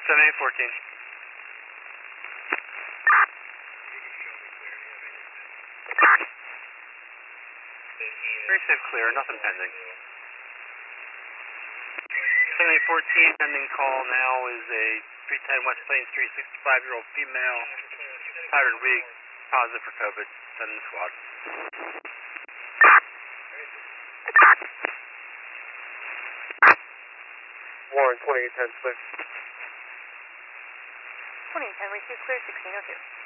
7814. Very safe clear, nothing pending. 7814, pending call now is a 310 West Plains Street, 65-year-old female, pattern week, positive for COVID, send the squad. Warren, 2810, clear. 2810, receive clear, 1602.